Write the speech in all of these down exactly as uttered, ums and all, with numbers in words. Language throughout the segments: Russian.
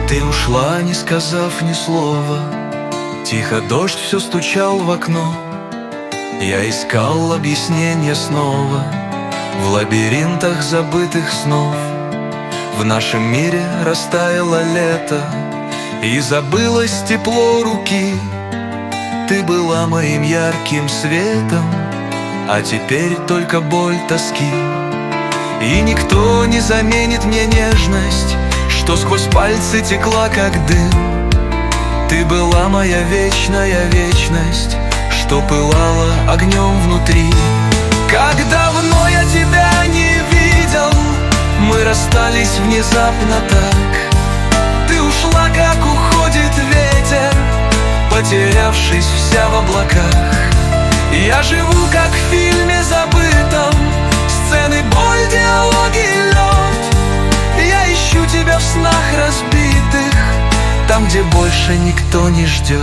Ты ушла, не сказав ни слова. Тихо дождь все стучал в окно. Я искал объяснение снова в лабиринтах забытых снов. В нашем мире растаяло лето, и забылось тепло руки. Ты была моим ярким светом, а теперь только боль тоски. И никто не заменит мне нежность, что сквозь пальцы текла, как дым. Ты была моя вечная вечность, что пылала огнем внутри. Как давно я тебя не видел, мы расстались внезапно так. Ты ушла, как уходит ветер, потерявшись вся в облаках. Я живу, как в фильме забытом, сцены, боль, диалоги, лед. Я ищу тебя в снах разбитых, там, где больше никто не ждет.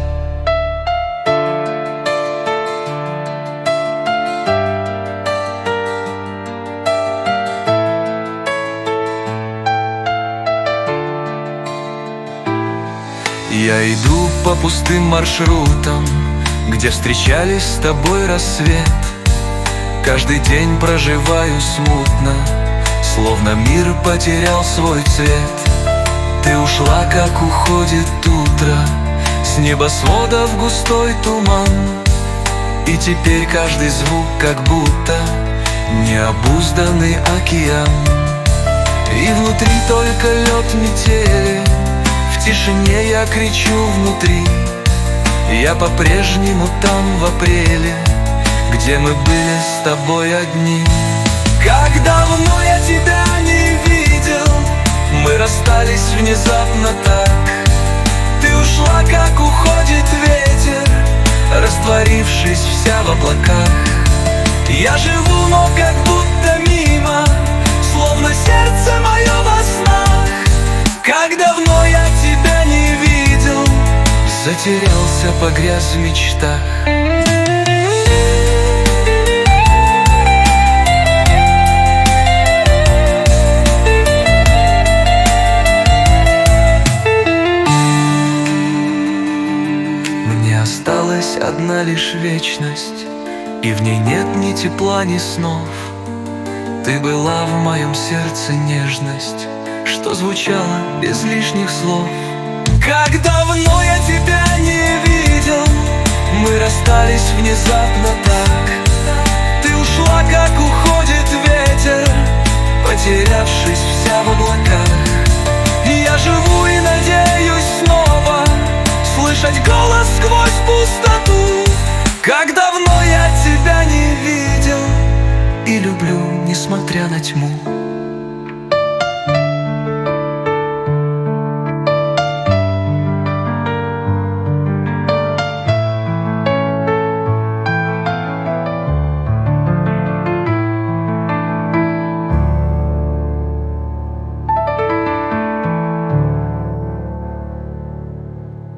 Я иду по пустым маршрутам, где встречались с тобой рассвет. Каждый день проживаю смутно, словно мир потерял свой цвет. Ты ушла, как уходит утро, с небосвода в густой туман. И теперь каждый звук как будто необузданный океан. И внутри только лед метели, в тишине я кричу внутри. Я по-прежнему там в апреле, где мы были с тобой одни. Как давно я тебя не видел, мы расстались внезапно так. Ты ушла, как уходит ветер, растворившись вся в облаках. Я живу, но как будто мимо, словно сердце мое во снах. Как давно я тебя не видел, затерялся, погряз в мечтах. Мне осталась одна лишь вечность, и в ней нет ни тепла, ни снов. Ты была в моем сердце нежность, что звучало без лишних слов. Как давно я тебя не видел, мы расстались внезапно так. Ты ушла, как уходит ветер, потерявшись вся в облаках. Я живу и надеюсь снова слышать голос сквозь пустоту. Как давно я тебя не видел, и люблю, несмотря на тьму.